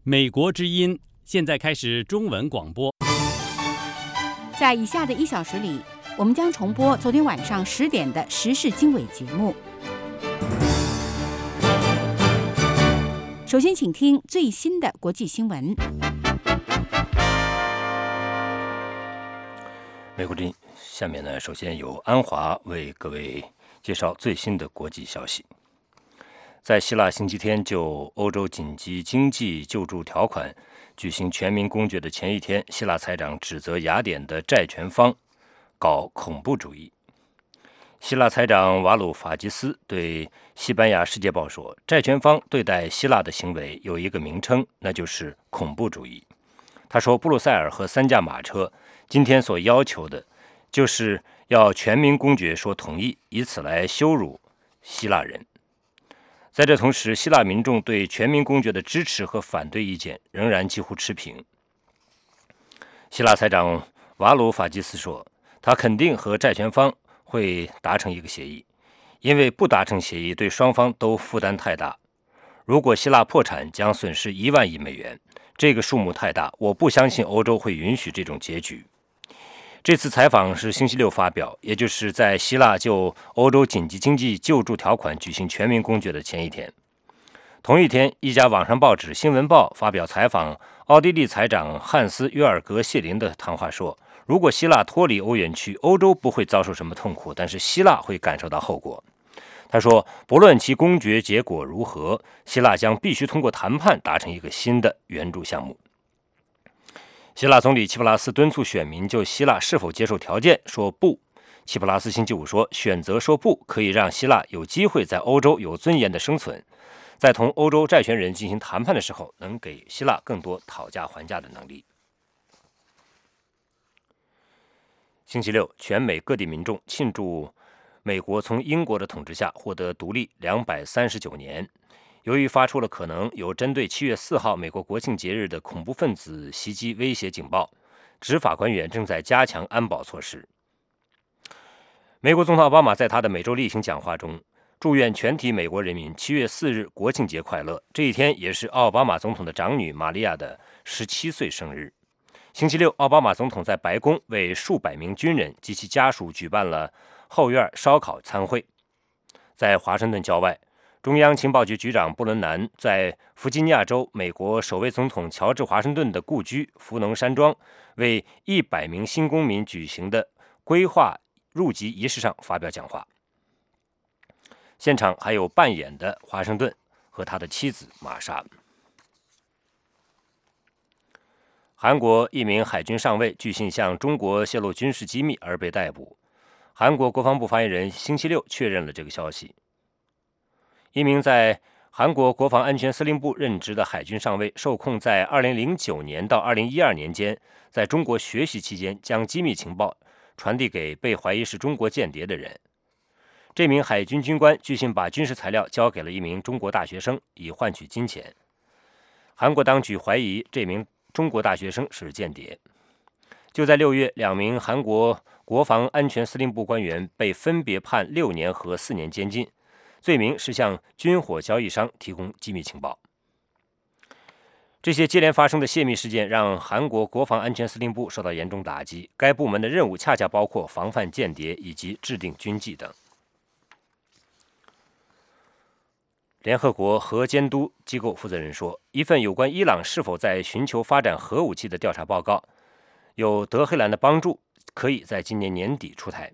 美国之音现在开始中文广播。 在以下的1小时里，我们将重播昨天晚上10点的时事经纬节目。首先，请听最新的国际新闻。 美国之音，下面呢，首先由安华为各位介绍最新的国际消息。在希腊星期天就欧洲紧急经济救助条款举行全民公决的前一天，希腊财长指责雅典的债权方搞恐怖主义。希腊财长瓦鲁法基斯对西班牙《世界报》说，债权方对待希腊的行为有一个名称，那就是恐怖主义。他说，布鲁塞尔和3驾马车今天所要求的就是要全民公决说同意，以此来羞辱希腊人。在这同时，希腊民众对全民公决的支持和反对意见仍然几乎持平。希腊财长瓦鲁法基斯说，他肯定和债权方会达成一个协议，因为不达成协议对双方都负担太大。如果希腊破产，将损失1万亿美元，这个数目太大，我不相信欧洲会允许这种结局。这次采访是星期六发表，也就是在希腊就欧洲紧急经济救助条款举行全民公决的前一天。同一天，一家网上报纸《新闻报》发表采访奥地利财长汉斯·约尔格谢林的谈话说，如果希腊脱离欧元区，欧洲不会遭受什么痛苦，但是希腊会感受到后果。他说，不论其公决结果如何，希腊将必须通过谈判达成一个新的援助项目。希腊总理齐普拉斯敦促选民就希腊是否接受条件说不。齐普拉斯星期五说，选择说不可以让希腊有机会在欧洲有尊严的生存，在同欧洲债权人进行谈判的时候，能给希腊更多讨价还价的能力。星期六，全美各地民众庆祝美国从英国的统治下获得独立239年。由于发出了可能有针对7月4号美国国庆节日的恐怖分子袭击威胁警报，执法官员正在加强安保措施。美国总统奥巴马在他的每周例行讲话中祝愿全体美国人民7月4日国庆节快乐。这一天也是奥巴马总统的长女玛利亚的17岁生日。星期六，奥巴马总统在白宫为数百名军人及其家属举办了后院烧烤餐会。在华盛顿郊外，中央情报局局长布伦南在弗吉尼亚州美国首位总统乔治华盛顿的故居福农山庄为100名新公民举行的规划入籍仪式上发表讲话。现场还有扮演的华盛顿和他的妻子玛莎。韩国一名海军上尉据信向中国泄露军事机密而被逮捕。韩国国防部发言人星期六确认了这个消息。一名在韩国国防安全司令部任职的海军上尉受控在2009年到2012年间在中国学习期间将机密情报传递给被怀疑是中国间谍的人。这名海军军官据信把军事材料交给了一名中国大学生，以换取金钱。韩国当局怀疑这名中国大学生是间谍。就在6月，2名韩国国防安全司令部官员被分别判6年和4年监禁，罪名是向军火交易商提供机密情报。这些接连发生的泄密事件让韩国国防安全司令部受到严重打击，该部门的任务恰恰包括防范间谍以及制定军纪等。联合国核监督机构负责人说，一份有关伊朗是否在寻求发展核武器的调查报告有德黑兰的帮助，可以在今年年底出台。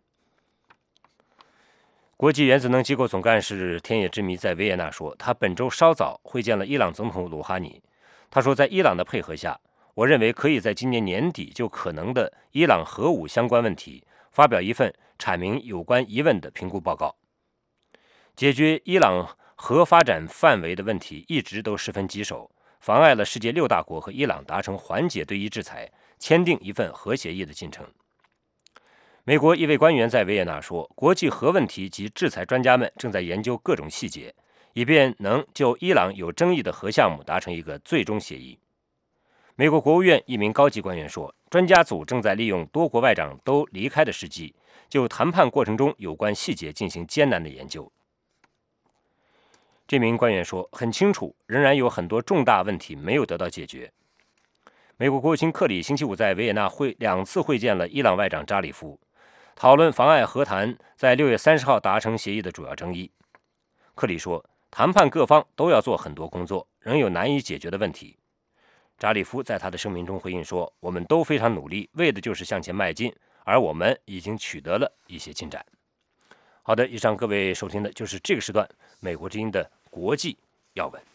国际原子能机构总干事田野之弥在维也纳说，他本周稍早会见了伊朗总统鲁哈尼。他说，在伊朗的配合下，我认为可以在今年年底就可能的伊朗核武相关问题发表一份阐明有关疑问的评估报告。解决伊朗核发展范围的问题一直都十分棘手，妨碍了世界6大国和伊朗达成缓解对伊制裁、签订一份核协议的进程。美国一位官员在维也纳说，国际核问题及制裁专家们正在研究各种细节，以便能就伊朗有争议的核项目达成一个最终协议。美国国务院一名高级官员说，专家组正在利用多国外长都离开的时机，就谈判过程中有关细节进行艰难的研究。 这名官员说，很清楚，仍然有很多重大问题没有得到解决。美国国务卿克里星期五在维也纳2次会见了伊朗外长扎里夫，讨论妨碍和谈在6月30号达成协议的主要争议。克里说，谈判各方都要做很多工作，仍有难以解决的问题。扎里夫在他的声明中回应说，我们都非常努力，为的就是向前迈进，而我们已经取得了一些进展。好的，以上各位收听的就是这个时段美国之音的国际要闻。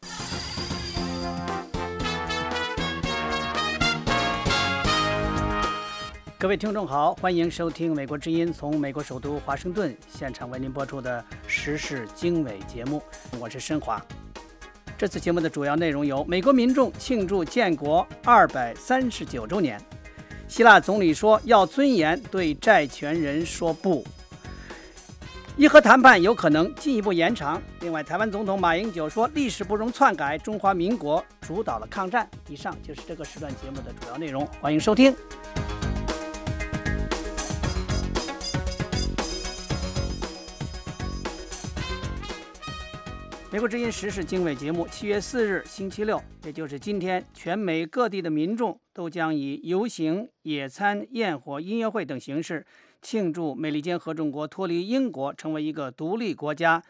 各位听众好，欢迎收听美国之音从美国首都华盛顿现场为您播出的时事经纬节目，我是申华。这次节目的主要内容有：美国民众庆祝建国239周年，希腊总理说要尊严对债权人说不，伊核谈判有可能进一步延长。另外，台湾总统马英九说历史不容篡改，中华民国主导了抗战。以上就是这个时段节目的主要内容，欢迎收听。美国之音时事经纬节目7月4日星期六，也就是今天，全美各地的民众都将以游行、野餐、焰火、音乐会等形式庆祝美利坚合众国脱离英国成为一个独立国家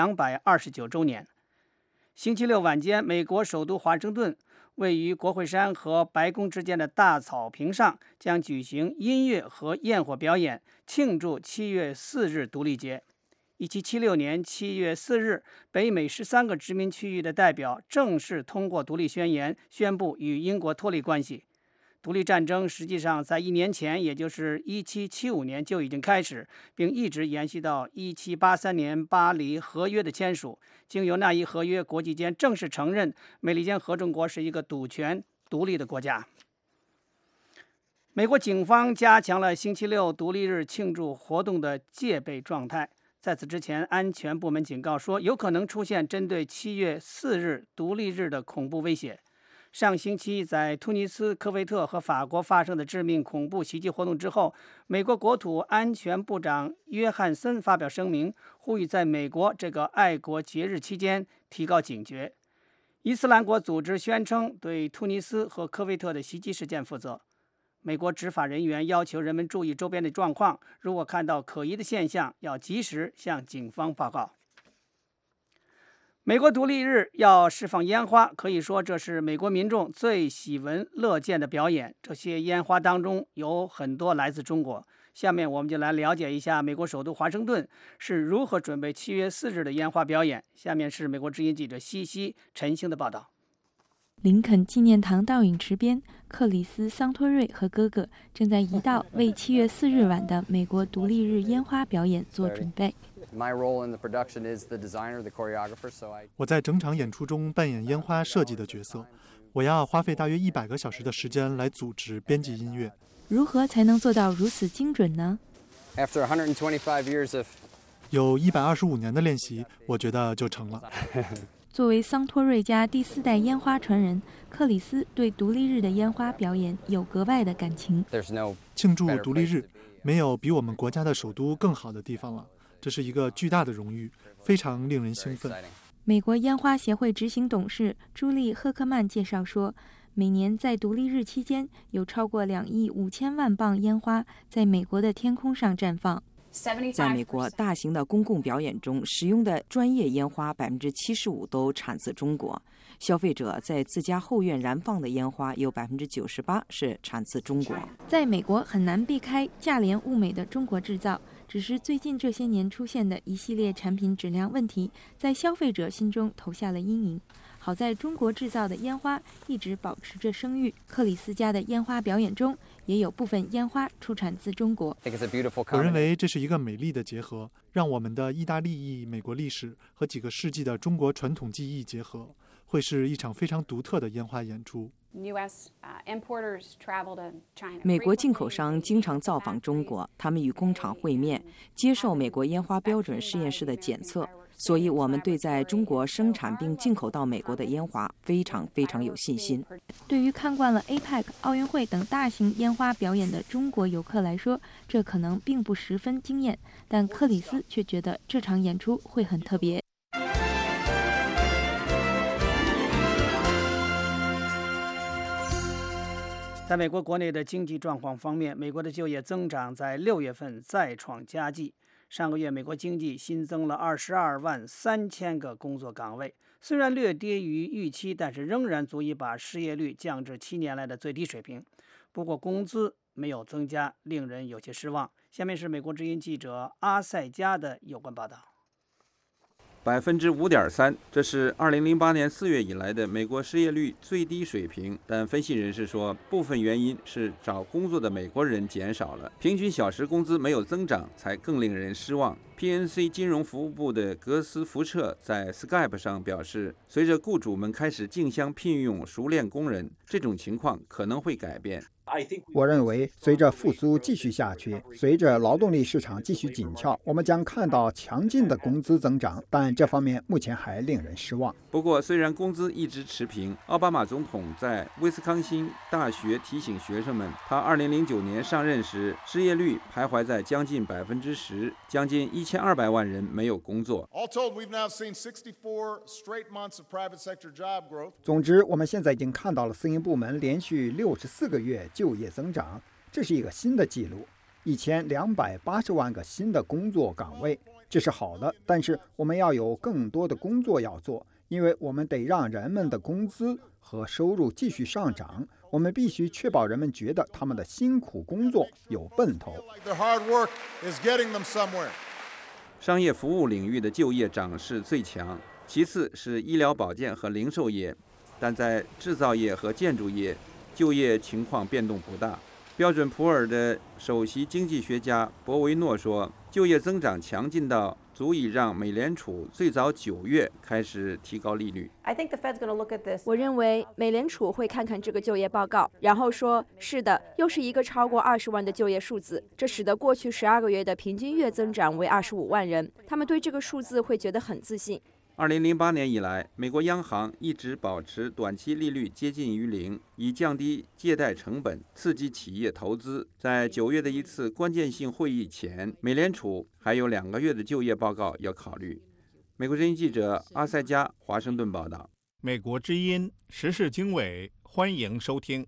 229周年。星期六晚间，美国首都华盛顿位于国会山和白宫之间的大草坪上将举行音乐和焰火表演，庆祝7月4日独立节。1776年7月4日，北美13个殖民区域的代表正式通过独立宣言，宣布与英国脱离关系。独立战争实际上在1年前，也就是1775年就已经开始，并一直延续到1783年巴黎合约的签署。经由那一合约，国际间正式承认美利坚合众国是一个主权独立的国家。美国警方加强了星期六独立日庆祝活动的戒备状态。在此之前，安全部门警告说，有可能出现针对7月4日独立日的恐怖威胁。上星期在突尼斯、科威特和法国发生的致命恐怖袭击活动之后，美国国土安全部长约翰森发表声明，呼吁在美国这个爱国节日期间提高警觉。伊斯兰国组织宣称对突尼斯和科威特的袭击事件负责。美国执法人员要求人们注意周边的状况，如果看到可疑的现象，要及时向警方报告。美国独立日要释放烟花，可以说这是美国民众最喜闻乐见的表演。这些烟花当中有很多来自中国。下面我们就来了解一下美国首都华盛顿是如何准备7月4日的烟花表演。下面是美国之音记者西西陈星的报道。 林肯纪念堂倒影池边，克里斯·桑托瑞和哥哥正在一道为7月4日晚的美国独立日烟花表演做准备。 我在整场演出中扮演烟花设计的角色，我要花费大约100个小时的时间来组织、编辑音乐。 如何才能做到如此精准呢？ 有125年的练习，我觉得就成了。 作为桑托瑞家第4代烟花传人，克里斯对独立日的烟花表演有格外的感情。 庆祝独立日，没有比我们国家的首都更好的地方了。这是一个巨大的荣誉，非常令人兴奋。 美国烟花协会执行董事朱莉·赫克曼介绍说，每年在独立日期间，有超过2亿5千万磅烟花在美国的天空上绽放。 在美国大型的公共表演中使用的专业烟花75%都产自中国，消费者在自家后院燃放的烟花有98%是产自中国。 在美国很难避开价廉物美的中国制造，只是最近这些年出现的一系列产品质量问题，在消费者心中投下了阴影。好在中国制造的烟花一直保持着声誉，克里斯家的烟花表演中也有部分烟花出产自中国。 我认为这是一个美丽的结合，让我们的意大利裔美国历史和几个世纪的中国传统技艺结合，会是一场非常独特的烟花演出。 美国进口商经常造访中国，他们与工厂会面，接受美国烟花标准实验室的检测，所以我们对在中国生产并进口到美国的烟花非常有信心。 对于看惯了 APEC、奥运会等大型烟花表演的中国游客来说，这可能并不十分惊艳，但克里斯却觉得这场演出会很特别。 在美国国内的经济状况方面，美国的就业增长在6月份再创佳绩。上个月，美国经济新增了22万3千个工作岗位，虽然略低于预期，但是仍然足以把失业率降至7年来的最低水平。不过，工资没有增加，令人有些失望。下面是美国之音记者阿塞加的有关报道。 5.3%，这是2008年4月以来的美国失业率最低水平。但分析人士说，部分原因是找工作的美国人减少了，平均小时工资没有增长，才更令人失望。PNC 金融服务部的格斯福彻在 Skype 上表示，随着雇主们开始竞相聘用熟练工人，这种情况可能会改变。 我认为，随着复苏继续下去，随着劳动力市场继续紧俏，我们将看到强劲的工资增长，但这方面目前还令人失望。 不过，虽然工资一直持平，奥巴马总统在威斯康星大学提醒学生们，他2009年上任时，失业率徘徊在将近10%，将近1200万人没有工作。 总之，我们现在已经看到了私营部门连续64个月就业增长，这是一个新的纪录，1280万个新的工作岗位，这是好的。但是我们要有更多的工作要做，因为我们得让人们的工资和收入继续上涨。我们必须确保人们觉得他们的辛苦工作有奔头。 商业服务领域的就业涨势最强，其次是医疗保健和零售业，但在制造业和建筑业，就业情况变动不大。标准普尔的首席经济学家博维诺说，就业增长强劲到足以让美联储最早9月开始提高利率。 我认为美联储会看看这个就业报告，然后说，是的，又是一个超过20万的就业数字，这使得过去12个月的平均月增长为25万人。他们对这个数字会觉得很自信。 2008年以来，美国央行一直保持短期利率接近于0，以降低借贷成本，刺激企业投资。在9月的一次关键性会议前，美联储还有2个月的就业报告要考虑。美国之音记者阿塞加华盛顿报道。 美国之音时事经纬，欢迎收听。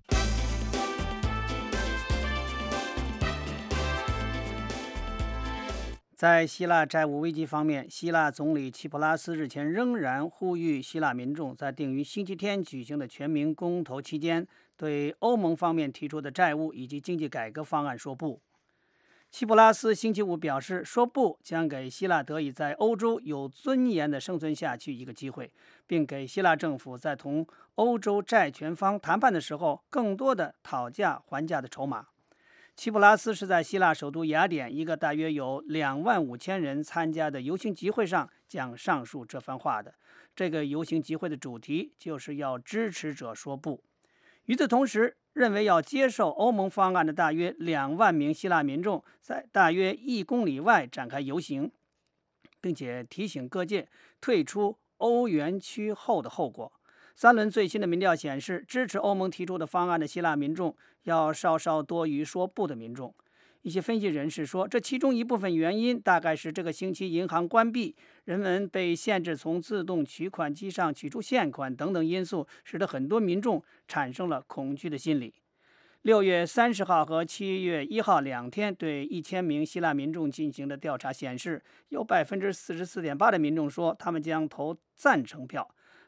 在希腊债务危机方面，希腊总理齐普拉斯日前仍然呼吁希腊民众在定于星期天举行的全民公投期间，对欧盟方面提出的债务以及经济改革方案说不。齐普拉斯星期五表示，说不将给希腊得以在欧洲有尊严地生存下去一个机会，并给希腊政府在同欧洲债权方谈判的时候更多的讨价还价的筹码。齐普拉斯是在希腊首都雅典一个大约有25000人参加的游行集会上讲上述这番话的。这个游行集会的主题就是要支持者说不。与此同时，认为要接受欧盟方案的大约2万名希腊民众在大约1公里外展开游行，并且提醒各界退出欧元区后的后果。3轮最新的民调显示，支持欧盟提出的方案的希腊民众要稍稍多于说不的民众。一些分析人士说，这其中一部分原因大概是这个星期银行关闭，人们被限制从自动取款机上取出现款等等因素，使得很多民众产生了恐惧的心理。6月30号和7月1号2天对1000名希腊民众进行的调查显示，有 44.8% 的民众说他们将投赞成票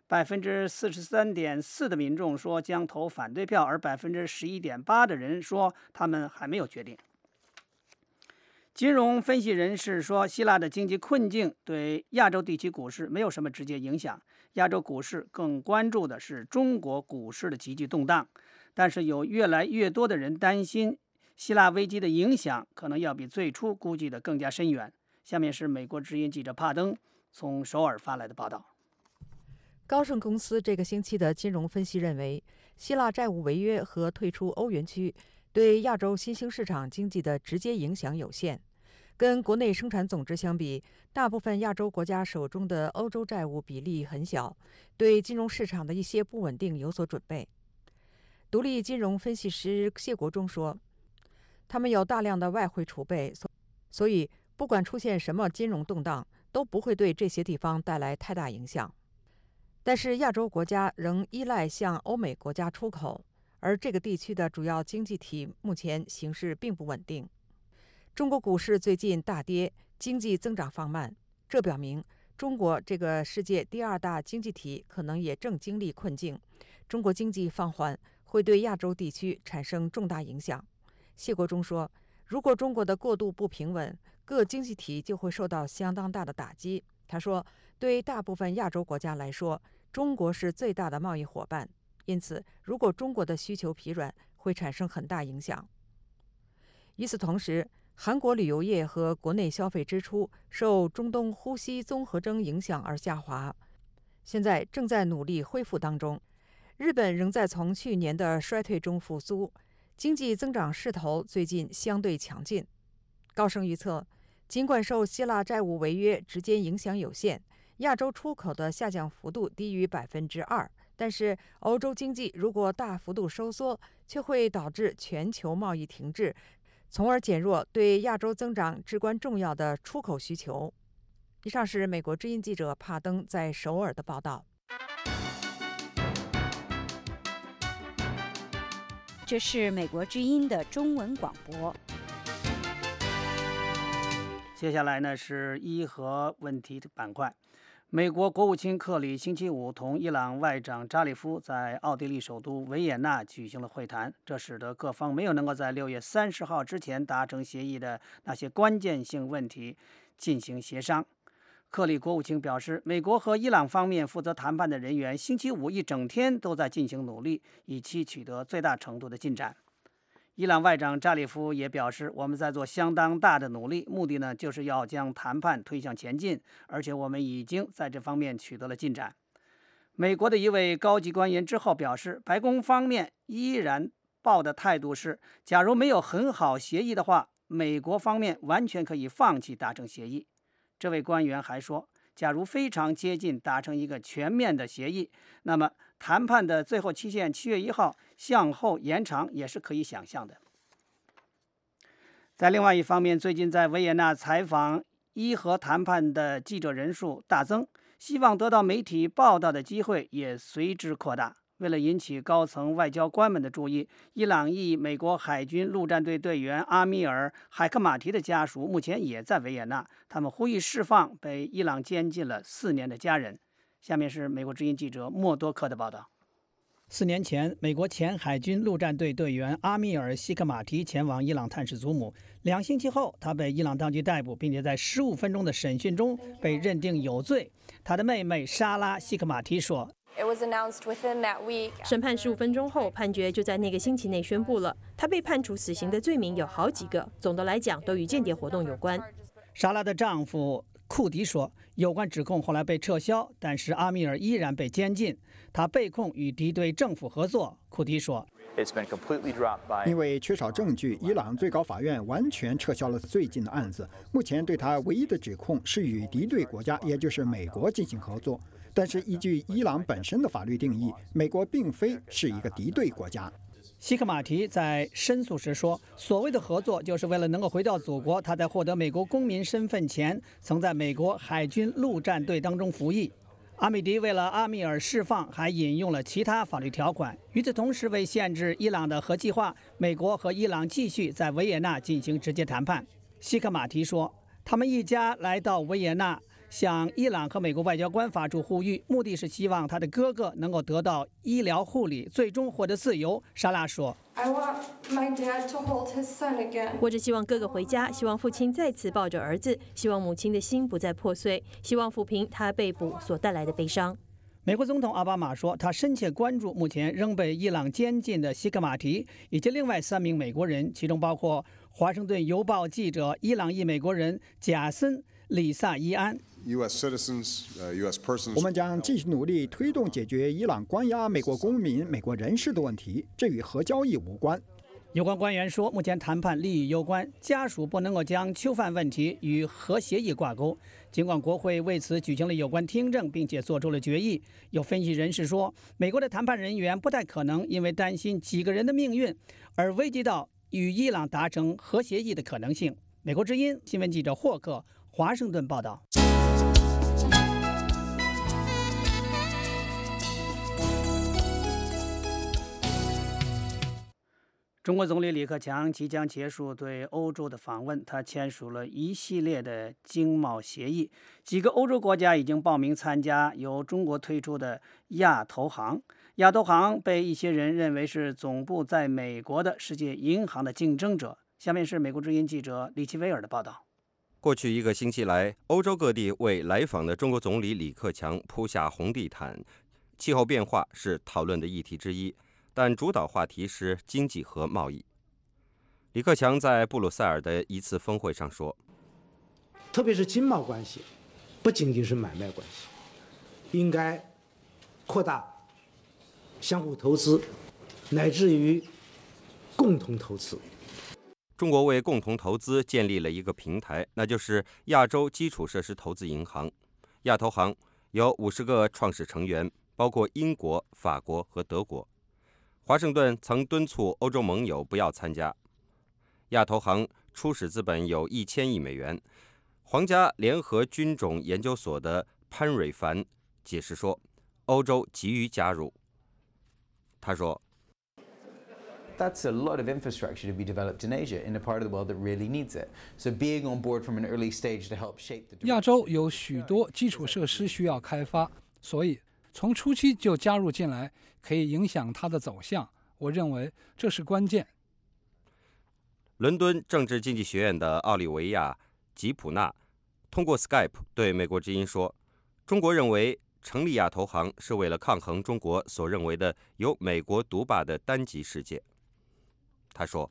，43.4% 的民众说将投反对票，而 11.8% 的人说他们还没有决定。金融分析人士说，希腊的经济困境对亚洲地区股市没有什么直接影响，亚洲股市更关注的是中国股市的急剧动荡。但是有越来越多的人担心希腊危机的影响可能要比最初估计的更加深远。下面是美国之音记者帕登从首尔发来的报道。 高盛公司这个星期的金融分析认为，希腊债务违约和退出欧元区对亚洲新兴市场经济的直接影响有限。跟国内生产总值相比，大部分亚洲国家手中的欧洲债务比例很小，对金融市场的一些不稳定有所准备。独立金融分析师谢国忠说，他们有大量的外汇储备，所以不管出现什么金融动荡，都不会对这些地方带来太大影响。但是亚洲国家仍依赖向欧美国家出口， 而这个地区的主要经济体目前形势并不稳定。中国股市最近大跌，经济增长放慢，这表明中国这个世界第2大经济体可能也正经历困境。中国经济放缓会对亚洲地区产生重大影响。谢国忠说，如果中国的过渡不平稳，各经济体就会受到相当大的打击。他说，对大部分亚洲国家来说，中国是最大的贸易伙伴，因此如果中国的需求疲软，会产生很大影响。与此同时，韩国旅游业和国内消费支出受中东呼吸综合征影响而下滑，现在正在努力恢复当中。日本仍在从去年的衰退中复苏，经济增长势头最近相对强劲。高盛预测，尽管受希腊债务违约直接影响有限，亚洲出口的下降幅度低于2%，但是欧洲经济如果大幅度收缩，却会导致全球贸易停滞，从而减弱对亚洲增长至关重要的出口需求。以上是美国之音记者帕登在首尔的报道。 这是美国之音的中文广播。 接下来呢是伊核问题的板块。美国国务卿克里星期五同伊朗外长扎里夫在奥地利首都维也纳举行了会谈，这使得各方没有能够在6月30号之前达成协议的那些关键性问题进行协商。克里国务卿表示，美国和伊朗方面负责谈判的人员星期五一整天都在进行努力，以期取得最大程度的进展。伊朗外长扎里夫也表示，我们在做相当大的努力，目的呢就是要将谈判推向前进，而且我们已经在这方面取得了进展。美国的一位高级官员之后表示，白宫方面依然抱的态度是，假如没有很好协议的话，美国方面完全可以放弃达成协议。这位官员还说，假如非常接近达成一个全面的协议，那么谈判的最后期限7月1号向后延长也是可以想象的。在另外一方面，最近在维也纳采访伊核谈判的记者人数大增，希望得到媒体报道的机会也随之扩大。为了引起高层外交官们的注意，伊朗裔美国海军陆战队队员阿米尔·海克马提的家属目前也在维也纳，他们呼吁释放被伊朗监禁了4年的家人。下面是美国之音记者莫多克的报道。4年前，美国前海军陆战队队员阿米尔·希克马提前往伊朗探视祖母。2星期后，他被伊朗当局逮捕，并且在15分钟的审讯中被认定有罪。他的妹妹莎拉·希克马提说， 审判15分钟后，判决就在那个星期内宣布了。他被判处死刑的罪名有好几个，总的来讲都与间谍活动有关。 莎拉的丈夫库迪说，有关指控后来被撤销，但是阿米尔依然被监禁。他被控与敌对政府合作。库迪说， 因为缺少证据，伊朗最高法院完全撤销了最近的案子。目前对他唯一的指控是与敌对国家，也就是美国进行合作。但是依据伊朗本身的法律定义，美国并非是一个敌对国家。 希克马提在申诉时说，所谓的合作就是为了能够回到祖国。他在获得美国公民身份前，曾在美国海军陆战队当中服役。阿米迪为了阿米尔释放，还引用了其他法律条款。与此同时，为限制伊朗的核计划，美国和伊朗继续在维也纳进行直接谈判。希克马提说，他们一家来到维也纳，向伊朗和美国外交官发出呼吁，目的是希望他的哥哥能够得到医疗护理，最终获得自由。莎拉说， 我只希望哥哥回家，希望父亲再次抱着儿子，希望母亲的心不再破碎，希望抚平他被捕所带来的悲伤。 美国总统奥巴马说，他深切关注目前仍被伊朗监禁的希克马提以及另外3名美国人，其中包括华盛顿邮报记者伊朗裔美国人贾森·里萨伊安。 我们将继续努力推动解决伊朗关押美国公民、美国人士的问题，这与核交易无关。 有关官员说，目前谈判利益攸关，家属不能够将囚犯问题与核协议挂钩。尽管国会为此举行了有关听证，并且做出了决议，有分析人士说，美国的谈判人员不太可能因为担心几个人的命运而危及到与伊朗达成核协议的可能性。美国之音新闻记者霍克华盛顿报道。 中国总理李克强即将结束对欧洲的访问，他签署了一系列的经贸协议，几个欧洲国家已经报名参加由中国推出的亚投行。亚投行被一些人认为是总部在美国的世界银行的竞争者。下面是美国之音记者李奇威尔的报道。 过去1个星期来，欧洲各地为来访的中国总理李克强铺下红地毯。气候变化是讨论的议题之一，但主导话题是经济和贸易。李克强在布鲁塞尔的一次峰会上说， 特别是经贸关系不仅仅是买卖关系，应该扩大相互投资，乃至于共同投资。 中国为共同投资建立了一个平台，那就是亚洲基础设施投资银行。亚投行有50个创始成员，包括英国、法国和德国。华盛顿曾敦促欧洲盟友不要参加。亚投行初始资本有1000亿美元。皇家联合军种研究所的潘蕊凡解释说，欧洲急于加入。他说 That's a lot of infrastructure to be developed in Asia, in a part of the world that really needs it. So being on board from an early stage to help shape the direction. 亚洲有许多基础设施需要开发，所以从初期就加入进来，可以影响它的走向。我认为这是关键。 伦敦政治经济学院的奥利维亚·吉普纳通过 Skype 对美国之音说，中国认为成立亚投行是为了抗衡中国所认为的由美国独霸的单极世界。他说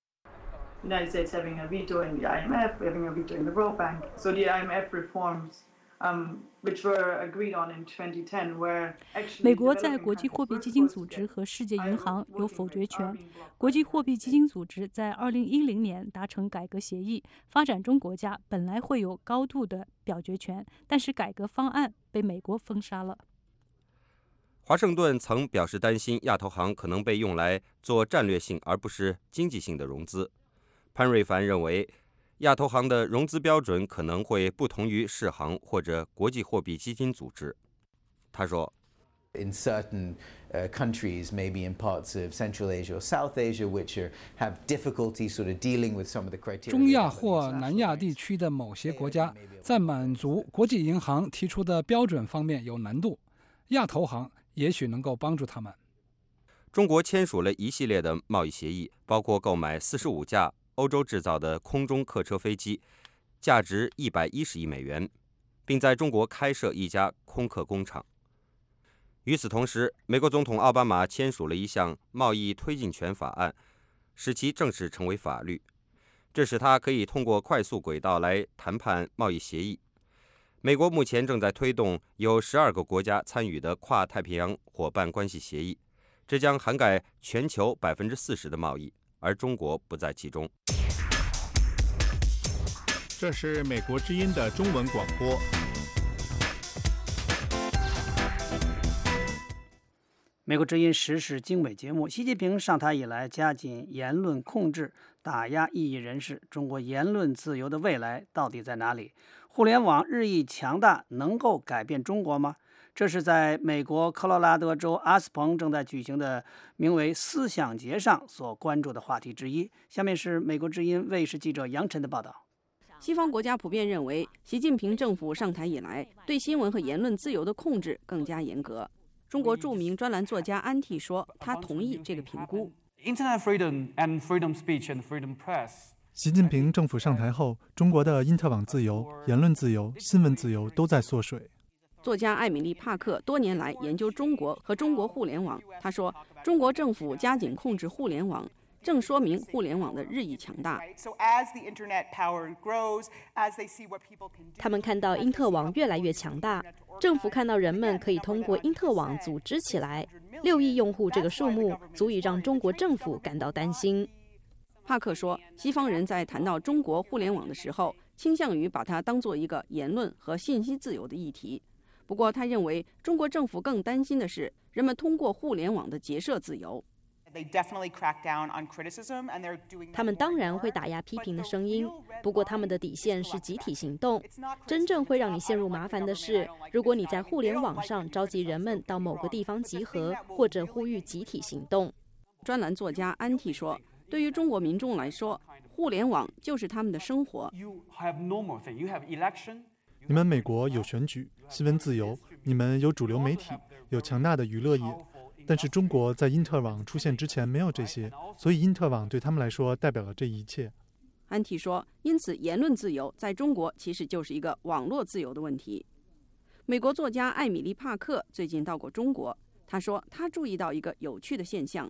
United States having a veto in the IMF, having a veto in the World Bank. So the IMF reforms, which were agreed on in 2010, were actually 美国在国际货币基金组织和世界银行有否决权。国际货币基金组织在2010年达成改革协议，发展中国家本来会有高度的表决权，但是改革方案被美国封杀了。 华盛顿曾表示担心亚投行可能被用来做战略性而不是经济性的融资。潘瑞凡认为，亚投行的融资标准可能会不同于世行或者国际货币基金组织。他说 In certain countries, maybe in parts of Central Asia or South Asia, which have difficulty sort of dealing with some of the criteria. 中亚或南亚地区的某些国家在满足国际银行提出的标准方面有难度，亚投行也许能够帮助他们。 中国签署了一系列的贸易协议，包括购买45架欧洲制造的空中客车飞机，价值110亿美元，并在中国开设一家空客工厂。与此同时，美国总统奥巴马签署了一项贸易推进权法案，使其正式成为法律。这使他可以通过快速轨道来谈判贸易协议。美国目前正在推动有12个国家参与的跨太平洋伙伴关系协议，这将涵盖全球40%的贸易，而中国不在其中。 这是美国之音的中文广播。 美国之音时事经纬节目，习近平上台以来加紧言论控制，打压异议人士。中国言论自由的未来到底在哪里？互联网日益强大，能够改变中国吗？这是在美国科罗拉多州阿斯彭正在举行的名为思想节上所关注的话题之一。下面是美国之音卫视记者杨晨的报道。 西方国家普遍认为，习近平政府上台以来，对新闻和言论自由的控制更加严格。中国著名专栏作家安娣说，他同意这个评估。 习近平政府上台后，中国的因特网自由、言论自由、新闻自由都在缩水。 作家艾米丽·帕克多年来研究中国和中国互联网，他说，中国政府加紧控制互联网，正说明互联网的日益强大。 他们看到因特网越来越强大，政府看到人们可以通过因特网组织起来，6亿用户这个数目足以让中国政府感到担心。 帕克说，西方人在谈到中国互联网的时候，倾向于把它当作一个言论和信息自由的议题。不过，他认为中国政府更担心的是人们通过互联网的结社自由。 他们当然会打压批评的声音，不过他们的底线是集体行动。真正会让你陷入麻烦的是，如果你在互联网上召集人们到某个地方集合，或者呼吁集体行动。 专栏作家安娣说， 对于中国民众来说，互联网就是他们的生活。 你们美国有选举、新闻自由，你们有主流媒体，有强大的娱乐业，但是中国在因特网出现之前没有这些，所以因特网对他们来说代表了这一切。 安提说，因此言论自由在中国其实就是一个网络自由的问题。美国作家艾米丽·帕克最近到过中国，她说她注意到一个有趣的现象。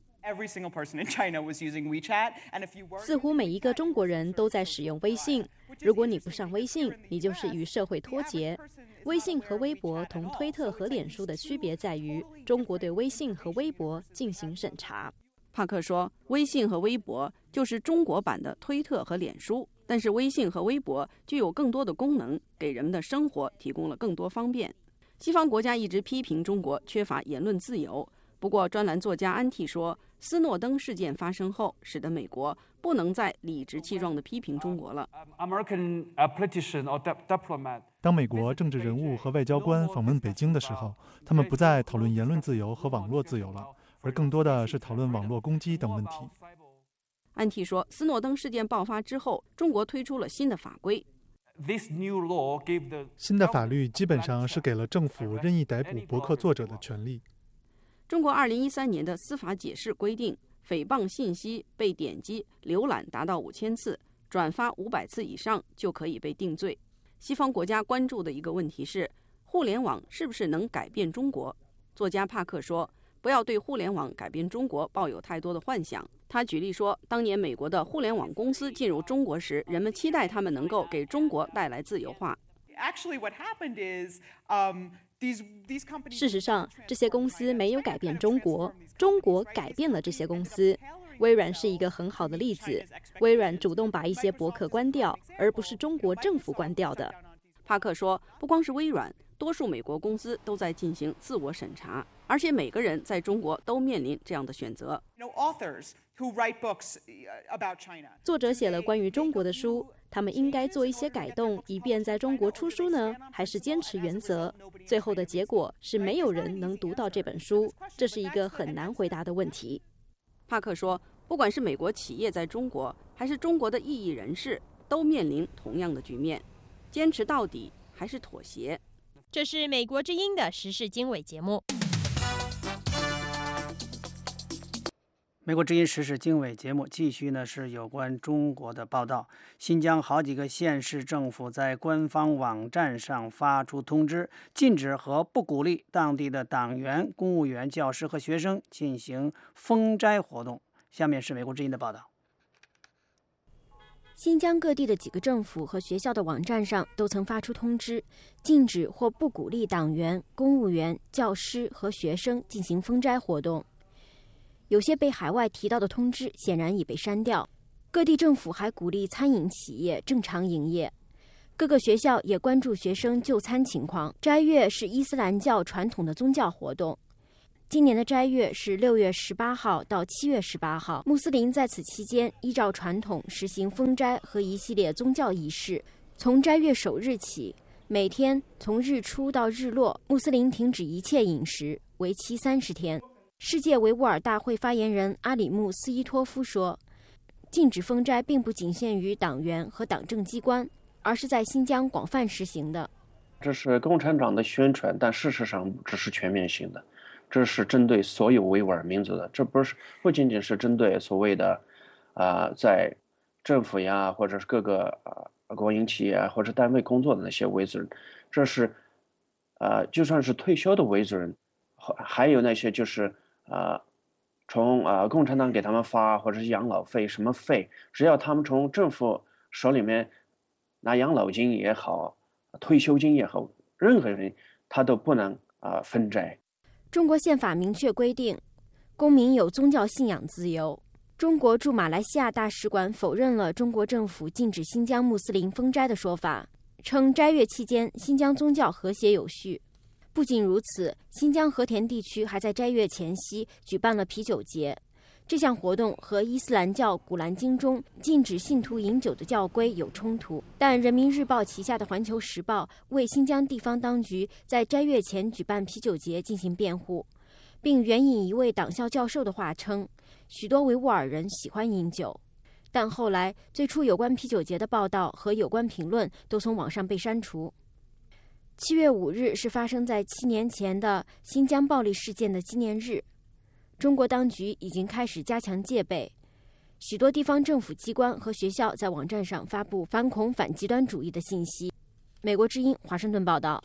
似乎每一个中国人都在使用微信。如果你不上微信，你就是与社会脱节。微信和微博同推特和脸书的区别在于，中国对微信和微博进行审查。 帕克说，微信和微博就是中国版的推特和脸书，但是微信和微博具有更多的功能，给人们的生活提供了更多方便。西方国家一直批评中国缺乏言论自由，不过专栏作家安蒂说，斯诺登事件发生后，使得美国不能再理直气壮地批评中国了。 当美国政治人物和外交官访问北京的时候，他们不再讨论言论自由和网络自由了，而更多的是讨论网络攻击等问题。 安蒂说，斯诺登事件爆发之后，中国推出了新的法规。 新的法律基本上是给了政府任意逮捕博客作者的权利。 中国2013年的司法解释规定，诽谤信息被点击、浏览达到5000次，转发500次以上就可以被定罪。西方国家关注的一个问题是，互联网是不是能改变中国？作家帕克说，不要对互联网改变中国抱有太多的幻想。他举例说，当年美国的互联网公司进入中国时，人们期待他们能够给中国带来自由化。 事实上，这些公司没有改变中国，中国改变了这些公司。微软是一个很好的例子，微软主动把一些博客关掉，而不是中国政府关掉的。 帕克说，不光是微软，多数美国公司都在进行自我审查，而且每个人在中国都面临这样的选择。 作者写了关于中国的书，他们应该做一些改动，以便在中国出书呢，还是坚持原则？最后的结果是没有人能读到这本书，这是一个很难回答的问题。 帕克说，不管是美国企业在中国，还是中国的异议人士，都面临同样的局面：坚持到底还是妥协？ 这是美国之音的时事经纬节目。 美国之音时事经纬节目继续呢，是有关中国的报道。新疆好几个县市政府在官方网站上发出通知，禁止和不鼓励当地的党员、公务员、教师和学生进行封斋活动。下面是美国之音的报道。 新疆各地的几个政府和学校的网站上都曾发出通知，禁止或不鼓励党员、公务员、教师和学生进行封斋活动。有些被海外提到的通知显然已被删掉。各地政府还鼓励餐饮企业正常营业，各个学校也关注学生就餐情况。斋月是伊斯兰教传统的宗教活动，今年的斋月是6月18号到7月18号。穆斯林在此期间依照传统实行封斋和一系列宗教仪式。从斋月首日起，每天从日出到日落，穆斯林停止一切饮食，为期30天。世界维吾尔大会发言人阿里木斯伊托夫说，禁止封斋并不仅限于党员和党政机关，而是在新疆广泛实行的。 这是共产党的宣传，但事实上只是全面性的，这是针对所有维吾尔民族的，这不仅仅是针对所谓的在政府呀或者是各个国营企业或者单位工作的那些维族人，这是就算是退休的维族人，还有那些就是从共产党给他们发或者是养老费什么费，只要他们从政府手里面拿养老金也好，退休金也好，任何人他都不能分斋。 中国宪法明确规定，公民有宗教信仰自由。中国驻马来西亚大使馆否认了中国政府禁止新疆穆斯林封斋的说法，称斋月期间新疆宗教和谐有序。不仅如此，新疆和田地区还在斋月前夕举办了啤酒节。这项活动和伊斯兰教古兰经中禁止信徒饮酒的教规有冲突，但人民日报旗下的环球时报为新疆地方当局在斋月前举办啤酒节进行辩护，并援引一位党校教授的话称， 许多维吾尔人喜欢饮酒。但后来，最初有关啤酒节的报道和有关评论都从网上被删除。7月5日是发生在7年前的新疆暴力事件的纪念日。中国当局已经开始加强戒备，许多地方政府机关和学校在网站上发布反恐反极端主义的信息。美国之音华盛顿报道。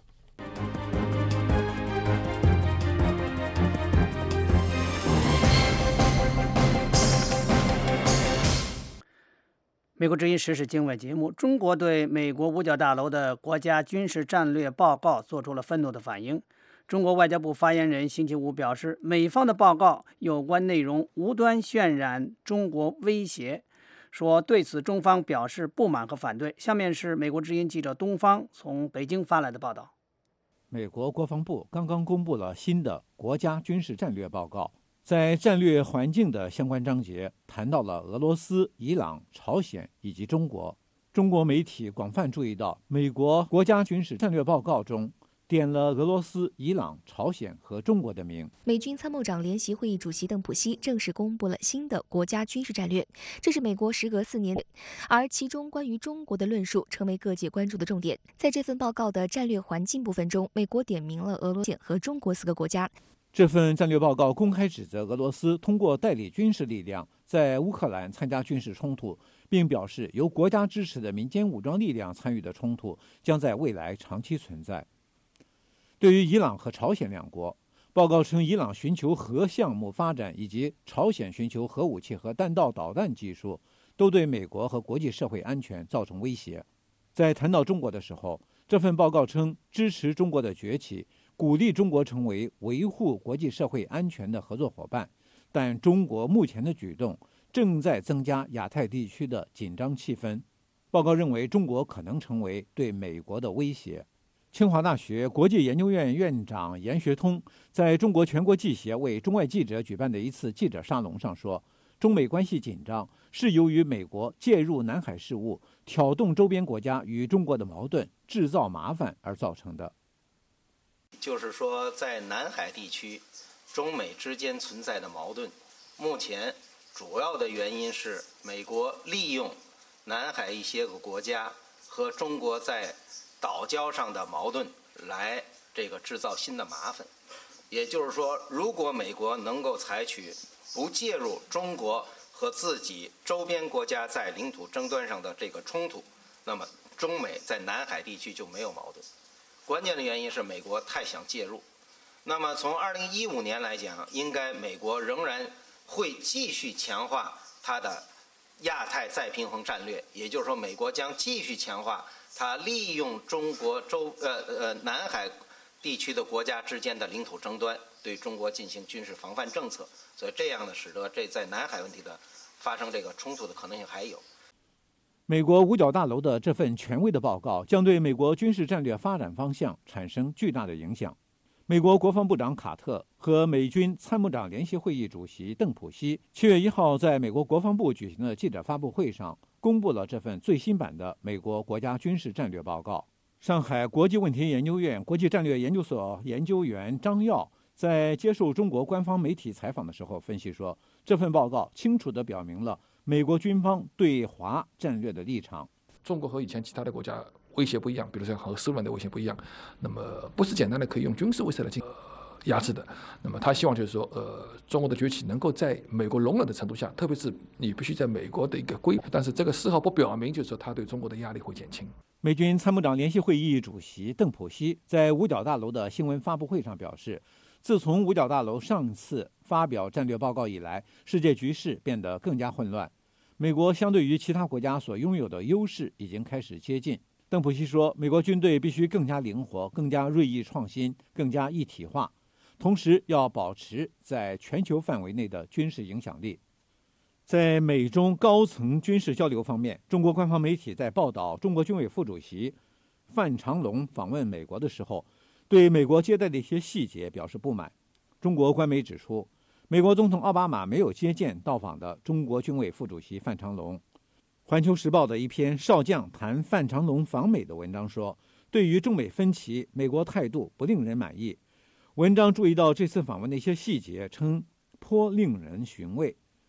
美国之音时事经纬节目，中国对美国五角大楼的国家军事战略报告做出了愤怒的反应。中国外交部发言人星期五表示，美方的报告有关内容无端渲染中国威胁，说对此中方表示不满和反对。下面是美国之音记者东方从北京发来的报道。 美国国防部刚刚公布了新的国家军事战略报告，在战略环境的相关章节谈到了俄罗斯、伊朗、朝鲜以及中国。中国媒体广泛注意到，美国国家军事战略报告中点了俄罗斯、伊朗、朝鲜和中国的名。 美军参谋长联席会议主席邓普西正式公布了新的国家军事战略，这是美国时隔4年，而其中关于中国的论述成为各界关注的重点。在这份报告的战略环境部分中，美国点名了俄罗斯和中国4个国家。 这份战略报告公开指责俄罗斯通过代理军事力量在乌克兰参加军事冲突，并表示由国家支持的民间武装力量参与的冲突将在未来长期存在。对于伊朗和朝鲜两国，报告称伊朗寻求核项目发展以及朝鲜寻求核武器和弹道导弹技术，都对美国和国际社会安全造成威胁。在谈到中国的时候，这份报告称支持中国的崛起，鼓励中国成为维护国际社会安全的合作伙伴，但中国目前的举动正在增加亚太地区的紧张气氛。报告认为，中国可能成为对美国的威胁。清华大学国际研究院院长严学通在中国全国记协为中外记者举办的一次记者沙龙上说，中美关系紧张是由于美国介入南海事务，挑动周边国家与中国的矛盾，制造麻烦而造成的。 就是说，在南海地区，中美之间存在的矛盾，目前主要的原因是美国利用南海一些个国家和中国在岛礁上的矛盾来制造新的麻烦。也就是说，如果美国能够采取不介入中国和自己周边国家在领土争端上的这个冲突，那么中美在南海地区就没有矛盾。关键的原因是美国太想介入。那么从2015年来讲，应该美国仍然会继续强化它的亚太再平衡战略，也就是说，美国将继续强化它利用中国南海地区的国家之间的领土争端，对中国进行军事防范政策。所以这样呢，使得这在南海问题的发生这个冲突的可能性还有。 美国五角大楼的这份权威的报告将对美国军事战略发展方向产生巨大的影响。美国国防部长卡特和美军参谋长联席会议主席邓普西7月1号在美国国防部举行的记者发布会上公布了这份最新版的美国国家军事战略报告。上海国际问题研究院国际战略研究所研究员张耀在接受中国官方媒体采访的时候分析说，这份报告清楚地表明了美国军方对华战略的立场。 中国和以前其他的国家威胁不一样，比如说和苏联的威胁不一样，那么不是简单的可以用军事威慑来进行压制的。那么他希望就是说，中国的崛起能够在美国容忍的程度下，特别是你必须在美国的一个规，但是这个丝毫不表明就是说他对中国的压力会减轻。 美军参谋长联席会议主席邓普西在五角大楼的新闻发布会上表示，自从五角大楼上次发表战略报告以来，世界局势变得更加混乱。美国相对于其他国家所拥有的优势已经开始接近。邓普西说，美国军队必须更加灵活、更加锐意创新、更加一体化，同时要保持在全球范围内的军事影响力。在美中高层军事交流方面，中国官方媒体在报道中国军委副主席范长龙访问美国的时候，对美国接待的一些细节表示不满。中国官媒指出，美国总统奥巴马没有接见到访的中国军委副主席范长龙。环球时报的一篇少将谈范长龙访美的文章说，对于中美分歧，美国态度不令人满意。文章注意到这次访问的一些细节，称颇令人寻味。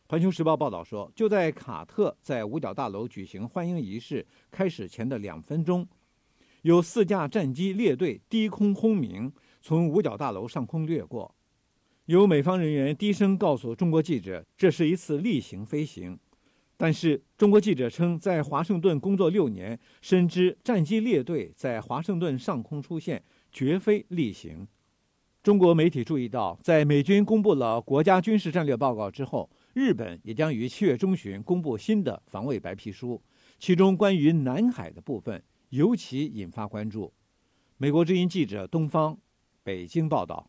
环球时报报道说，就在卡特在五角大楼举行欢迎仪式开始前的2分钟，有4架战机列队低空轰鸣，从五角大楼上空掠过。有美方人员低声告诉中国记者，这是一次例行飞行。但是中国记者称，在华盛顿工作6年，深知战机列队在华盛顿上空出现绝非例行。中国媒体注意到，在美军公布了国家军事战略报告之后，日本也将于7月中旬公布新的防卫白皮书，其中关于南海的部分尤其引发关注。美国之音记者东方北京报道。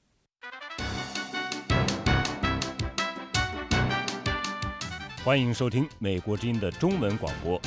欢迎收听美国之音的中文广播。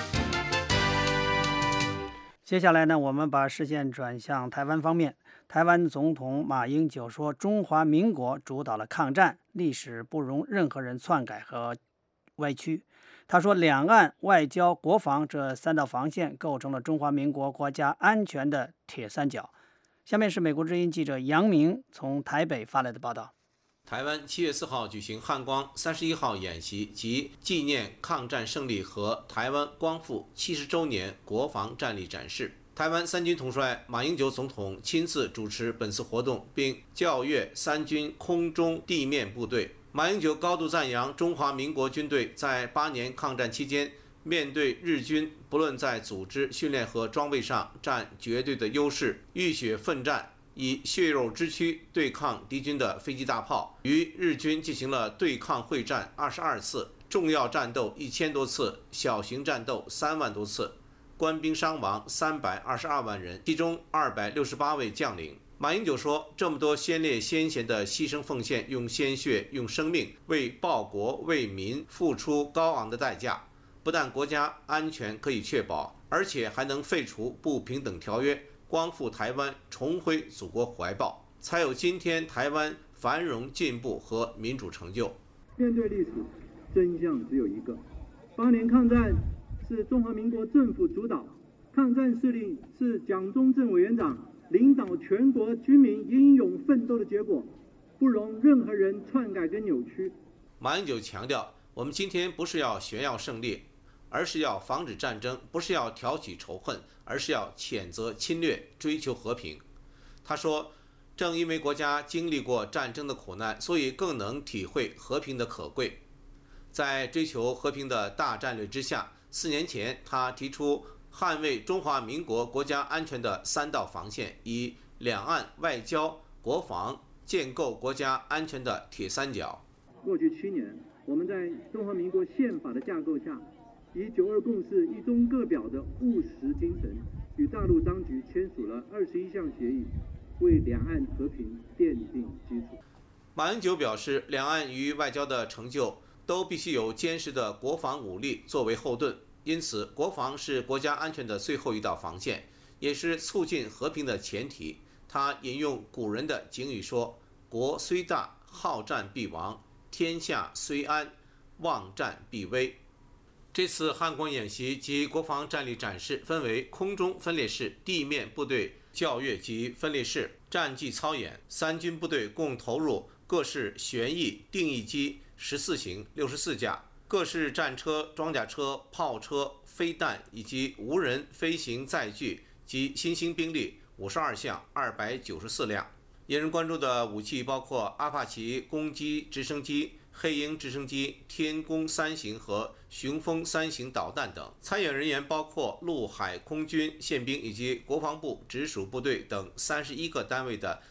接下来呢，我们把视线转向台湾方面。台湾总统马英九说，中华民国主导了抗战，历史不容任何人篡改和歪曲。他说，两岸、外交、国防这3道防线构成了中华民国国家安全的铁三角。下面是美国之音记者杨明从台北发来的报道。 台湾7月4号举行汉光31号演习及纪念抗战胜利和台湾光复70周年国防战力展示。台湾3军统帅马英九总统亲自主持本次活动，并校阅3军空中地面部队。马英九高度赞扬中华民国军队在8年抗战期间，面对日军，不论在组织、训练和装备上占绝对的优势，浴血奋战，以血肉之躯对抗敌军的飞机大炮，与日军进行了对抗会战22次，重要战斗1000多次，小型战斗3万多次，官兵伤亡322万人，其中268位将领。马英九说，这么多先烈先贤的牺牲奉献，用鲜血、用生命为报国为民付出高昂的代价，不但国家安全可以确保，而且还能废除不平等条约，光复台湾，重回祖国怀抱，才有今天台湾繁荣进步和民主成就。 面对历史，真相只有一个：8年抗战是中华民国政府主导，抗战势力是蒋中正委员长领导全国军民英勇奋斗的结果，不容任何人篡改跟扭曲。 马英九强调，我们今天不是要炫耀胜利，而是要防止战争，不是要挑起仇恨，而是要谴责侵略，追求和平。他说，正因为国家经历过战争的苦难，所以更能体会和平的可贵。在追求和平的大战略之下，4年前他提出捍卫中华民国国家安全的3道防线，以两岸、外交、国防建构国家安全的铁三角。 过去7年，我们在中华民国宪法的架构下，以9·2共识、一中各表的务实精神，与大陆当局签署了21项协议，为两岸和平奠定基础。 马英九表示，两岸与外交的成就都必须有坚实的国防武力作为后盾，因此国防是国家安全的最后一道防线，也是促进和平的前提。他引用古人的警语说，国虽大，好战必亡，天下虽安，忘战必危。这次汉光演习及国防战力展示分为空中分列式、地面部队校阅及分列式、战技操演。3军部队共投入各式旋翼定翼机14型64架，各式战车、装甲车、炮车、飞弹以及无人飞行载具及新兴兵力52项294辆。引人关注的武器包括阿帕奇攻击直升机、黑鹰直升机、天宫3型和雄风3型导弹等。参演人员包括陆海空军宪兵以及国防部直属部队等31个单位的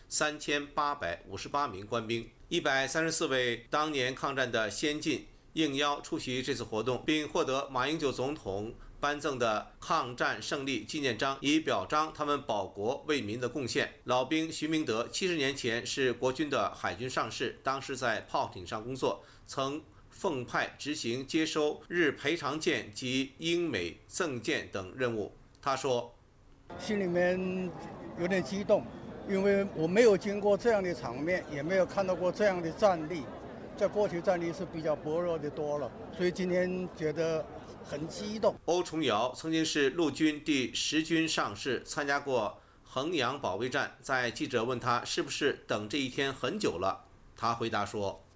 3858名官兵。134位当年抗战的先进应邀出席这次活动，并获得马英九总统颁赠的抗战胜利纪念章，以表彰他们保国为民的贡献。老兵徐明德70年前是国军的海军上士，当时在炮艇上工作，曾奉派执行接收日赔偿舰及英美赠舰等任务。他说， 心里面有点激动，因为我没有经过这样的场面，也没有看到过这样的战力，在过去战力是比较薄弱的多了，所以今天觉得很激动。 欧崇尧曾经是陆军第10军上士，参加过衡阳保卫战。在记者问他是不是等这一天很久了，他回答说，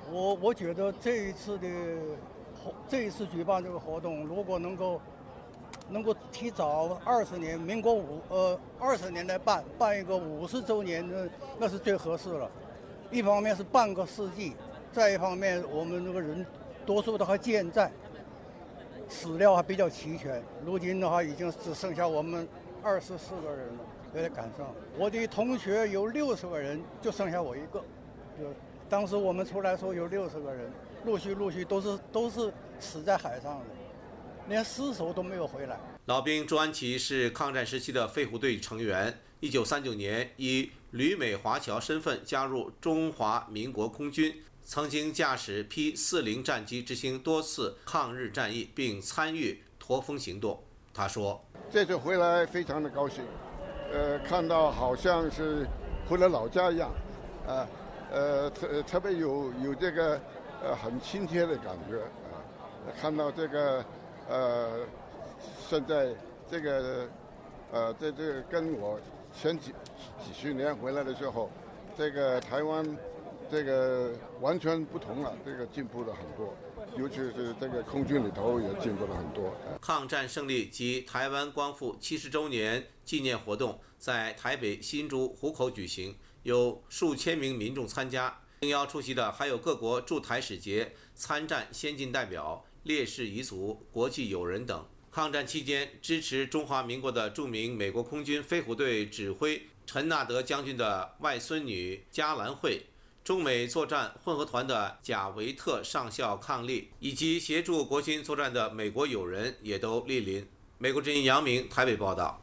我觉得这一次举办这个活动，如果能够提早20年，民国20年来办一个50周年的，那是最合适了。一方面是半个世纪，再一方面我们那个人多数都还健在，史料还比较齐全。如今的话，已经只剩下我们24个人了，有点赶上。我的同学有60个人，就剩下我一个。当时我们出来的时候有60个人，陆续都是死在海上的，连尸首都没有回来。 老兵朱安琪是抗战时期的飞虎队成员，1939年以旅美华侨身份加入中华民国空军，曾经驾驶 P-40战机执行多次抗日战役，并参与驼峰行动。他说：“ 这次回来非常的高兴，看到好像是回了老家一样，特别有这个很亲切的感觉啊，看到这个现在这个这跟我前几十年回来的时候，这个台湾这个完全不同了，这个进步了很多，尤其是这个空军里头也进步了很多。” 抗战胜利及台湾光复70周年纪念活动在台北新竹湖口举行，有数千名民众参加。应邀出席的还有各国驻台使节、参战先进代表、烈士遗族、国际友人等。抗战期间支持中华民国的著名美国空军飞虎队指挥陈纳德将军的外孙女加兰惠，中美作战混合团的贾维特上校伉俪，以及协助国军作战的美国友人也都莅临。美国之音杨明台北报道。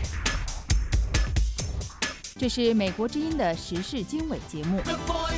这是美国之音的时事经纬节目。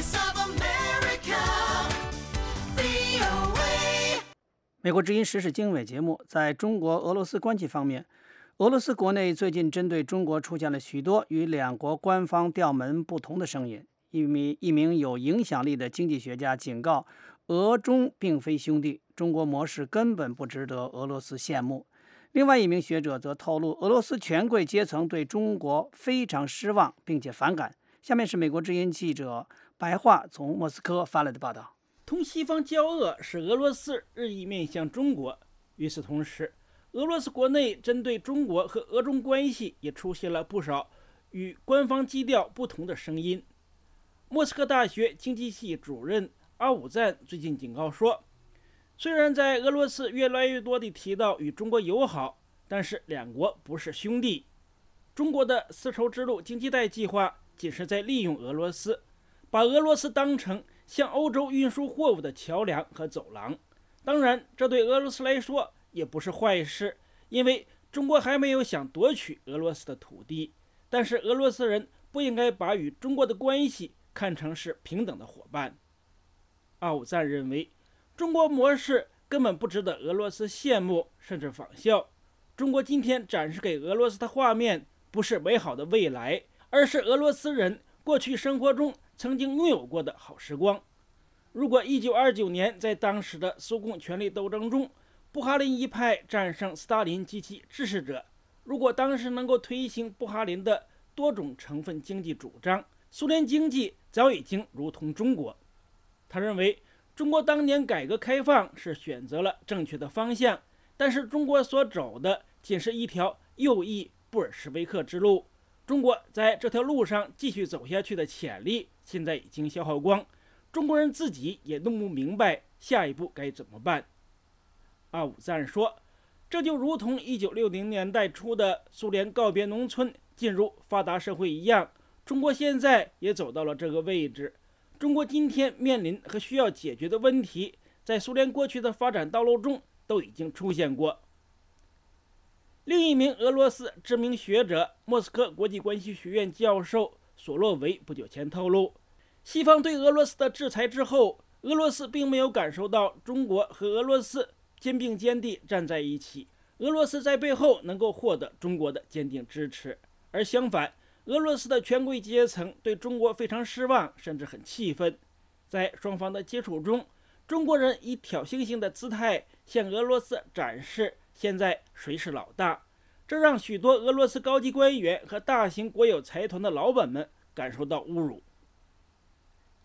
美国之音时事经纬节目，在中国俄罗斯关系方面，俄罗斯国内最近针对中国出现了许多与两国官方调门不同的声音。一名有影响力的经济学家警告，俄中并非兄弟，中国模式根本不值得俄罗斯羡慕。另外一名学者则透露，俄罗斯权贵阶层对中国非常失望并且反感。下面是美国之音记者白桦从莫斯科发来的报道。 同西方交恶使俄罗斯日益面向中国，与此同时，俄罗斯国内针对中国和俄中关系也出现了不少与官方基调不同的声音。莫斯科大学经济系主任阿武赞最近警告说，虽然在俄罗斯越来越多地提到与中国友好，但是两国不是兄弟。中国的丝绸之路经济带计划仅是在利用俄罗斯，把俄罗斯当成向欧洲运输货物的桥梁和走廊。当然，这对俄罗斯来说也不是坏事，因为中国还没有想夺取俄罗斯的土地。但是俄罗斯人不应该把与中国的关系看成是平等的伙伴。阿武赞认为，中国模式根本不值得俄罗斯羡慕甚至仿效。中国今天展示给俄罗斯的画面不是美好的未来，而是俄罗斯人过去生活中曾经拥有过的好时光。如果1929年在当时的苏共权力斗争中，布哈林一派战胜斯大林及其支持者，如果当时能够推行布哈林的多种成分经济主张，苏联经济早已经如同中国。他认为中国当年改革开放是选择了正确的方向，但是中国所走的仅是一条右翼布尔什维克之路。中国在这条路上继续走下去的潜力现在已经消耗光，中国人自己也弄不明白下一步该怎么办。阿武赞说，这就如同1960年代初的苏联告别农村进入发达社会一样，中国现在也走到了这个位置。中国今天面临和需要解决的问题，在苏联过去的发展道路中都已经出现过。另一名俄罗斯知名学者、莫斯科国际关系学院教授索洛维不久前透露，西方对俄罗斯的制裁之后，俄罗斯并没有感受到中国和俄罗斯肩并肩地站在一起，俄罗斯在背后能够获得中国的坚定支持。而相反，俄罗斯的权贵阶层对中国非常失望，甚至很气愤。在双方的接触中，中国人以挑衅性的姿态向俄罗斯展示现在谁是老大，这让许多俄罗斯高级官员和大型国有财团的老板们感受到侮辱。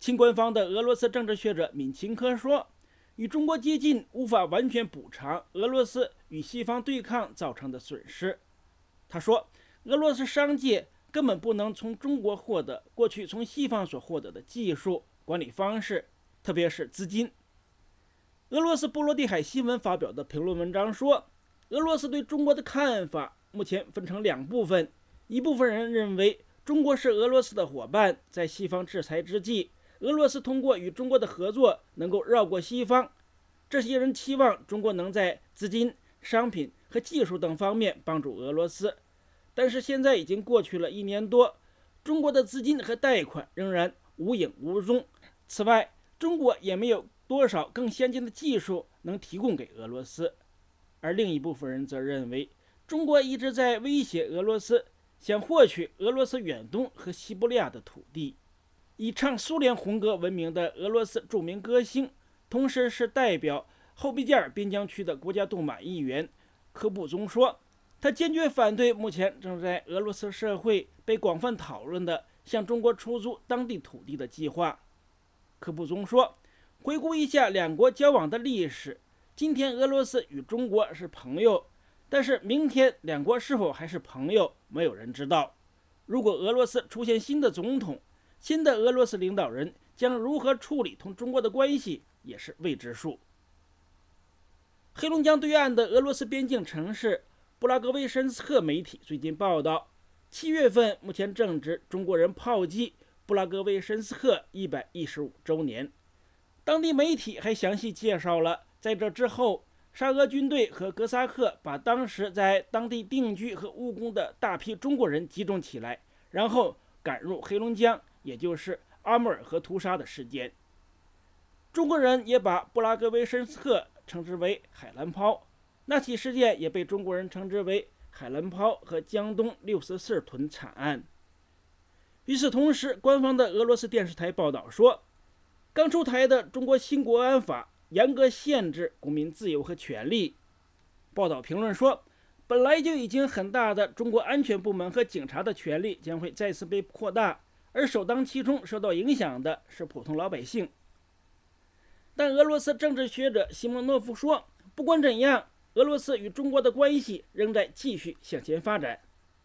亲官方的俄罗斯政治学者闵钦科说，与中国接近无法完全补偿俄罗斯与西方对抗造成的损失。他说，俄罗斯商界根本不能从中国获得过去从西方所获得的技术、管理方式，特别是资金。俄罗斯波罗的海新闻发表的评论文章说，俄罗斯对中国的看法目前分成两部分，一部分人认为中国是俄罗斯的伙伴，在西方制裁之际，俄罗斯通过与中国的合作能够绕过西方。这些人期望中国能在资金、商品和技术等方面帮助俄罗斯，但是现在已经过去了1年多，中国的资金和贷款仍然无影无踪。此外，中国也没有多少更先进的技术能提供给俄罗斯。而另一部分人则认为，中国一直在威胁俄罗斯，想获取俄罗斯远东和西伯利亚的土地。以唱苏联红歌闻名的俄罗斯著名歌星，同时是代表后备加尔边疆区的国家杜马议员科布宗说，他坚决反对目前正在俄罗斯社会被广泛讨论的向中国出租当地土地的计划。科布宗说，回顾一下两国交往的历史，今天俄罗斯与中国是朋友，但是明天两国是否还是朋友，没有人知道。如果俄罗斯出现新的总统，新的俄罗斯领导人将如何处理同中国的关系，也是未知数。黑龙江对岸的俄罗斯边境城市布拉格维申斯克媒体最近报道，7月份目前正值中国人炮击布拉格维申斯克115周年。当地媒体还详细介绍了，在这之后，沙俄军队和哥萨克把当时在当地定居和务工的大批中国人集中起来，然后赶入黑龙江，也就是阿穆尔河屠杀的事件。中国人也把布拉格维申斯克称之为海蓝抛，那起事件也被中国人称之为海蓝抛和江东64屯惨案。与此同时，官方的俄罗斯电视台报道说，刚出台的中国新国安法严格限制公民自由和权利。报道评论说，本来就已经很大的中国安全部门和警察的权力将会再次被扩大，而首当其冲受到影响的是普通老百姓。但俄罗斯政治学者西莫诺夫说，不管怎样，俄罗斯与中国的关系仍在继续向前发展。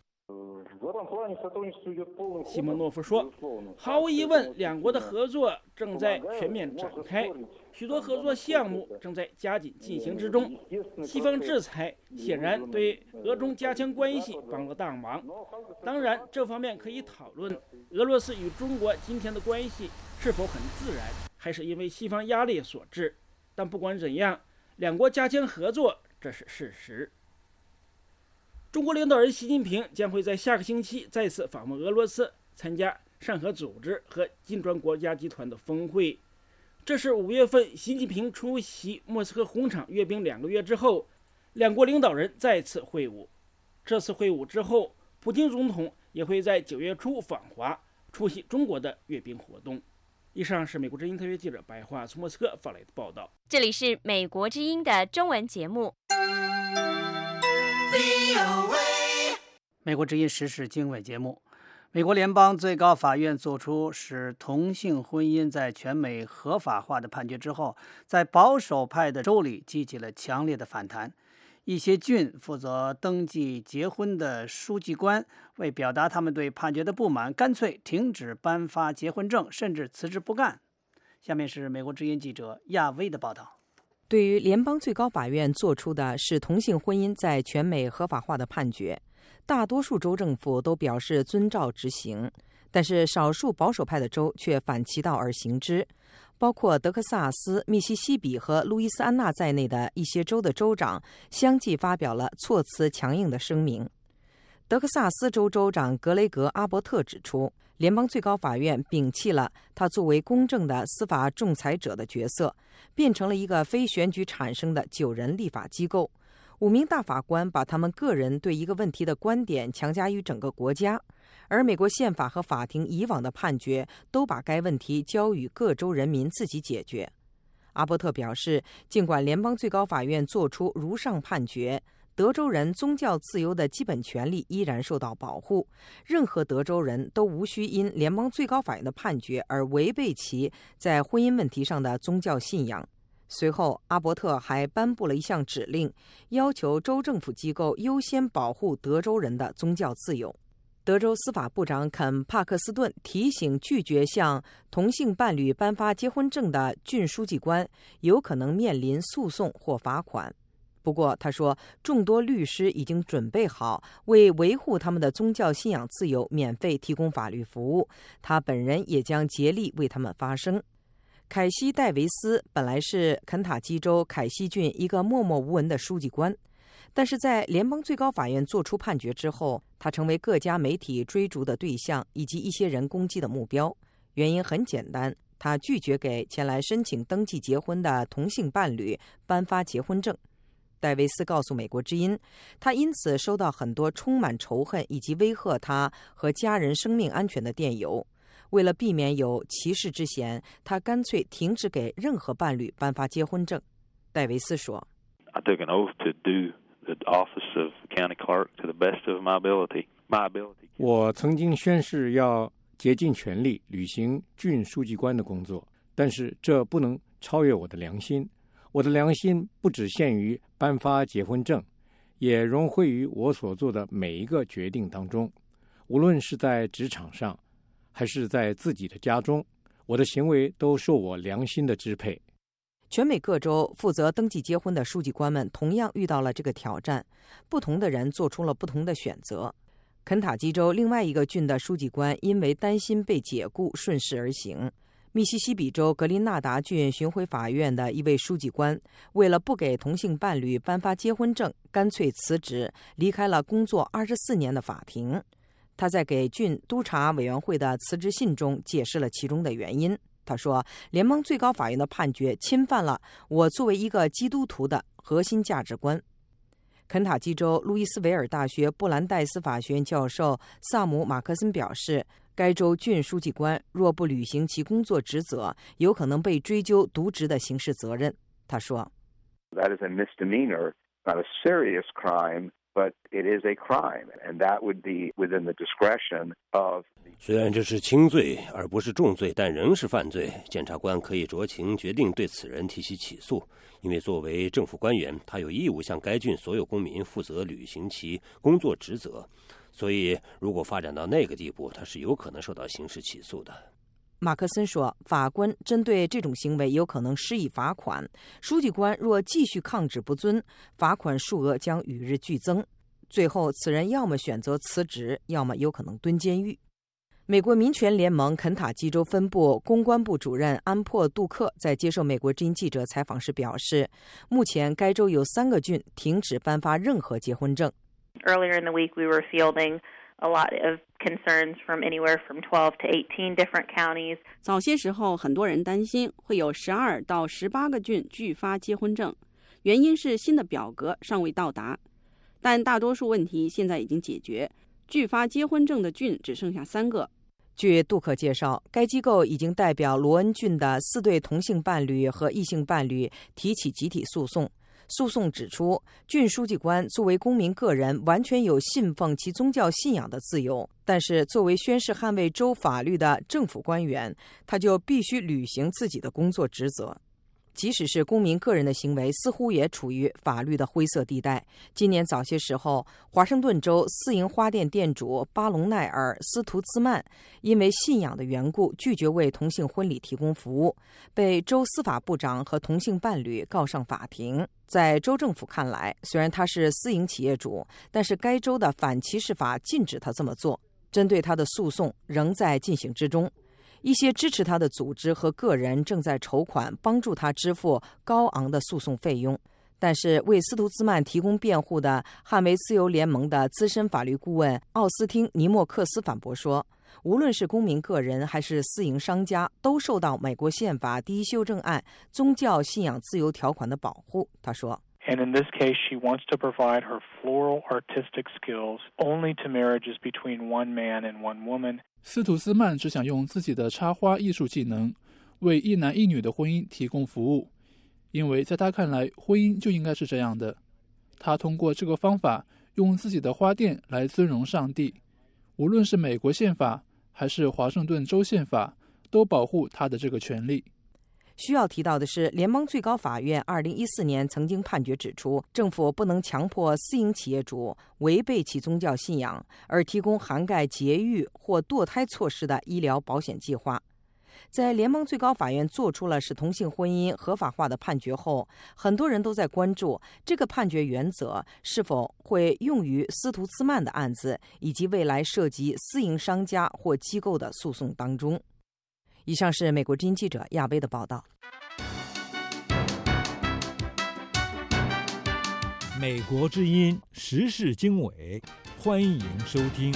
西莫诺夫说，毫无疑问，两国的合作正在全面展开，许多合作项目正在加紧进行之中。西方制裁显然对俄中加强关系帮了大忙。当然，这方面可以讨论俄罗斯与中国今天的关系是否很自然，还是因为西方压力所致。但不管怎样，两国加强合作，这是事实。中国领导人习近平将会在下个星期再次访问俄罗斯，参加上合组织和金砖国家集团的峰会。这是5月份习近平出席莫斯科红场阅兵2个月之后，两国领导人再次会晤。这次会晤之后，普京总统也会在9月初访华，出席中国的阅兵活动。以上是美国之音特约记者白桦从莫斯科发来的报道。 这里是美国之音的中文节目。 美国之音时事经纬节目。美国联邦最高法院作出使同性婚姻在全美合法化的判决之后，在保守派的州里激起了强烈的反弹。一些郡负责登记结婚的书记官为表达他们对判决的不满，干脆停止颁发结婚证，甚至辞职不干。下面是美国之音记者亚威的报道。 对于联邦最高法院做出的使同性婚姻在全美合法化的判决，大多数州政府都表示遵照执行，但是少数保守派的州却反其道而行之，包括德克萨斯、密西西比和路易斯安那在内的一些州的州长相继发表了措辞强硬的声明。德克萨斯州州长格雷格·阿伯特指出，联邦最高法院摒弃了他作为公正的司法仲裁者的角色，变成了一个非选举产生的9人立法机构。5名大法官把他们个人对一个问题的观点强加于整个国家，而美国宪法和法庭以往的判决都把该问题交予各州人民自己解决。阿伯特表示，尽管联邦最高法院作出如上判决， 德州人宗教自由的基本权利依然受到保护，任何德州人都无需因联邦最高法院的判决而违背其在婚姻问题上的宗教信仰。随后，阿伯特还颁布了一项指令，要求州政府机构优先保护德州人的宗教自由。德州司法部长肯·帕克斯顿提醒拒绝向同性伴侣颁发结婚证的郡书记官有可能面临诉讼或罚款。不过，他说，众多律师已经准备好为维护他们的宗教信仰自由免费提供法律服务，他本人也将竭力为他们发声。凯西·戴维斯本来是肯塔基州凯西郡一个默默无闻的书记官，但是在联邦最高法院作出判决之后，他成为各家媒体追逐的对象以及一些人攻击的目标。原因很简单，他拒绝给前来申请登记结婚的同性伴侣颁发结婚证。戴维斯告诉美国之音，他因此收到很多充满仇恨以及威吓他和家人生命安全的电邮。为了避免有歧视之嫌，他干脆停止给任何伴侣颁发结婚证。戴维斯说 I took an oath to do the office of county clerk to the best of my ability. 我曾经宣誓要竭尽全力履行郡书记官的工作，但是这不能超越我的良心。我的良心不只限于颁发结婚证，也融汇于我所做的每一个决定当中，无论是在职场上还是在自己的家中，我的行为都受我良心的支配。 全美各州负责登记结婚的书记官们同样遇到了这个挑战，不同的人做出了不同的选择。肯塔基州另外一个郡的书记官因为担心被解雇，顺势而行。密西西比州格林纳达郡巡回法院的一位书记官，为了不给同性伴侣颁发结婚证，干脆辞职，离开了工作24年的法庭。他在给郡督察委员会的辞职信中解释了其中的原因。他说，联邦最高法院的判决侵犯了我作为一个基督徒的核心价值观。肯塔基州路易斯维尔大学布兰代斯法学院教授萨姆·马克森表示，该州郡书记官若不履行其工作职责，有可能被追究渎职的刑事责任。他说 That is a misdemeanor, not a serious crime.But it is a crime, and that would be within the discretion of. 虽然这是轻罪而不是重罪，但仍是犯罪。检察官可以酌情决定对此人提起起诉，因为作为政府官员，他有义务向该郡所有公民负责履行其工作职责。所以，如果发展到那个地步，他是有可能受到刑事起诉的。 马克森说，法官针对这种行为有可能施以罚款，书记官若继续抗旨不遵，罚款数额将与日俱增，最后此人要么选择辞职，要么有可能蹲监狱。美国民权联盟肯塔基州分部公关部主任安珀·杜克在接受美国之音记者采访时表示，目前该州有3个郡停止颁发任何结婚证。 Earlier in the week, we were fielding a lot of concerns from anywhere from 12 to 18 different counties. 早些时候，很多人担心会有12到18个郡拒发结婚证，原因是新的表格尚未到达。但大多数问题现在已经解决，拒发结婚证的郡只剩下3个。 据杜克介绍，该机构已经代表罗恩郡的4对同性伴侣和异性伴侣提起集体诉讼。诉讼指出，郡书记官作为公民个人完全有信奉其宗教信仰的自由，但是作为宣誓捍卫州法律的政府官员，他就必须履行自己的工作职责。即使是公民个人的行为，似乎也处于法律的灰色地带。今年早些时候，华盛顿州私营花店店主巴隆奈尔·斯图兹曼因为信仰的缘故拒绝为同性婚礼提供服务，被州司法部长和同性伴侣告上法庭。在州政府看来，虽然他是私营企业主，但是该州的反歧视法禁止他这么做。针对他的诉讼仍在进行之中。一些支持他的组织和个人正在筹款帮助他支付高昂的诉讼费用，但是为斯图兹曼提供辩护的捍卫自由联盟的资深法律顾问奥斯汀·尼莫克斯反驳说，无论是公民个人还是私营商家，都受到美国宪法第1修正案宗教信仰自由条款的保护。他说 And in this case, she wants to provide her floral artistic skills only to marriages between one man and one woman. 斯图斯曼只想用自己的插花艺术技能为一男一女的婚姻提供服务，因为在他看来，婚姻就应该是这样的。 他通过这个方法用自己的花店来尊荣上帝。无论是美国宪法还是华盛顿州宪法，都保护他的这个权利。 需要提到的是，联邦最高法院2014年曾经判决指出，政府不能强迫私营企业主违背其宗教信仰而提供涵盖节育或堕胎措施的医疗保险计划。在联邦最高法院做出了使同性婚姻合法化的判决后，很多人都在关注这个判决原则是否会用于斯图兹曼的案子，以及未来涉及私营商家或机构的诉讼当中。以上是美国之音记者亚薇的报道。 美国之音时事经纬，欢迎收听。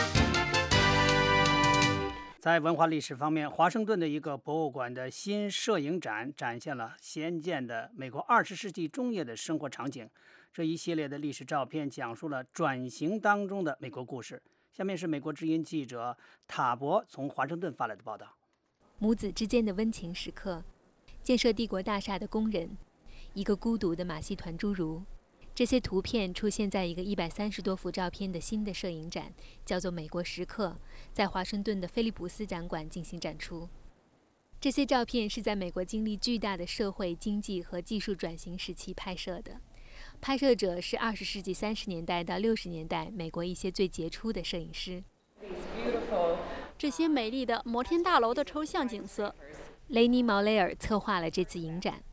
在文化历史方面，华盛顿的一个博物馆的新摄影展展现了先见的美国20世纪中叶的生活场景。这一系列的历史照片讲述了转型当中的美国故事。下面是美国之音记者塔博从华盛顿发来的报道。 母子之间的温情时刻，建设帝国大厦的工人，一个孤独的马戏团侏儒。这些图片出现在一个130多幅照片的新的摄影展，叫做《美国时刻》，在华盛顿的菲利普斯展馆进行展出。这些照片是在美国经历巨大的社会、经济和技术转型时期拍摄的。拍摄者是20世纪30年代到60年代美国一些最杰出的摄影师。 这些美丽的摩天大楼的抽象景色， 雷尼·毛雷尔策划了这次影展。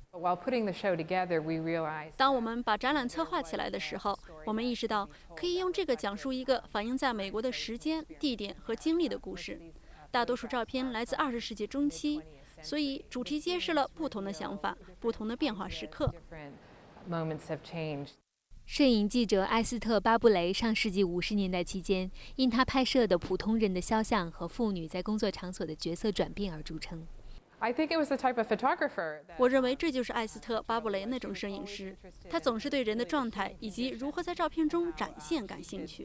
当我们把展览策划起来的时候，我们意识到可以用这个讲述一个反映在美国的时间、地点和经历的故事。大多数照片来自20世纪中期，所以主题揭示了不同的想法、不同的变化时刻。 摄影记者埃斯特·巴布雷上世纪50年代期间，因他拍摄的普通人的肖像和妇女在工作场所的角色转变而著称。 我认为这就是埃斯特·巴布雷那种摄影师，他总是对人的状态以及如何在照片中展现感兴趣。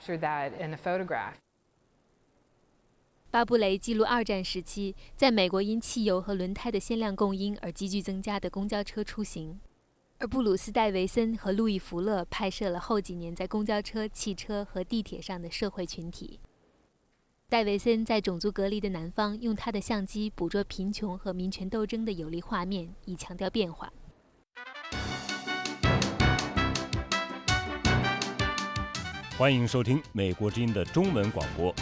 巴布雷记录2战时期在美国因汽油和轮胎的限量供应而急剧增加的公交车出行，而布鲁斯·戴维森和路易·福勒拍摄了后几年在公交车、汽车和地铁上的社会群体。戴维森在种族隔离的南方用他的相机捕捉贫穷和民权斗争的有力画面，以强调变化。 欢迎收听美国之音的中文广播。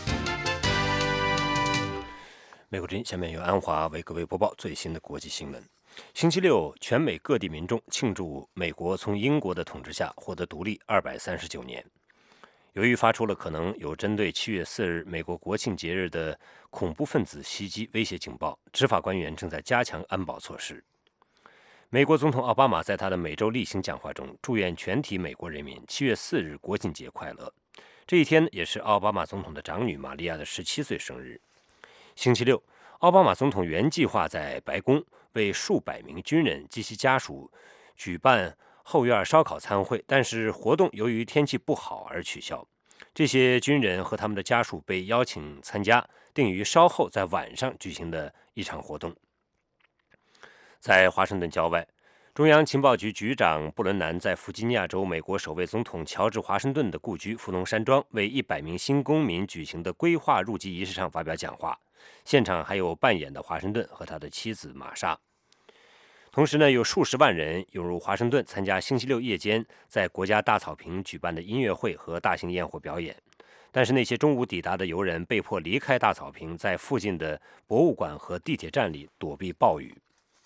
美国之音下面由安华为各位播报最新的国际新闻。星期六，全美各地民众庆祝美国从英国的统治下获得独立239年。由于发出了可能有针对7月4日美国国庆节日的恐怖分子袭击威胁警报，执法官员正在加强安保措施。美国总统奥巴马在他的每周例行讲话中祝愿全体美国人民7月4日国庆节快乐。这一天也是奥巴马总统的长女玛利亚的17岁生日。星期六，奥巴马总统原计划在白宫为数百名军人及其家属举办后院烧烤餐会，但是活动由于天气不好而取消。这些军人和他们的家属被邀请参加定于稍后在晚上举行的一场活动。在华盛顿郊外，中央情报局局长布伦南在弗吉尼亚州美国首位总统乔治·华盛顿的故居富农山庄为100名新公民举行的归化入籍仪式上发表讲话，现场还有扮演的华盛顿和他的妻子玛莎。同时呢，有数十万人涌入华盛顿参加星期六夜间在国家大草坪举办的音乐会和大型焰火表演。但是那些中午抵达的游人被迫离开大草坪，在附近的博物馆和地铁站里躲避暴雨。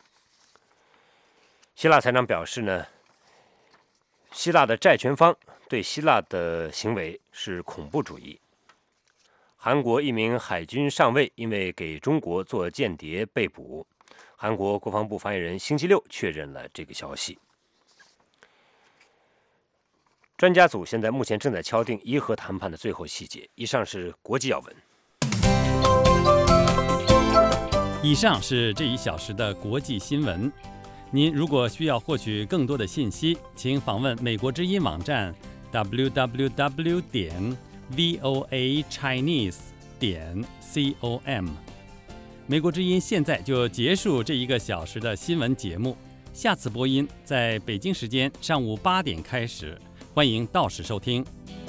希腊财长表示呢，希腊的债权方对希腊的行为是恐怖主义。韩国一名海军上尉因为给中国做间谍被捕。韩国国防部发言人星期六确认了这个消息。专家组现在目前正在敲定伊核谈判的最后细节。以上是国际要闻。 以上是这1小时的国际新闻。您如果需要获取更多的信息，请访问美国之音网站 www.voachinese.com。美国之音现在就结束这1个小时的新闻节目。 下次播音在北京时间上午8点开始，欢迎到时收听。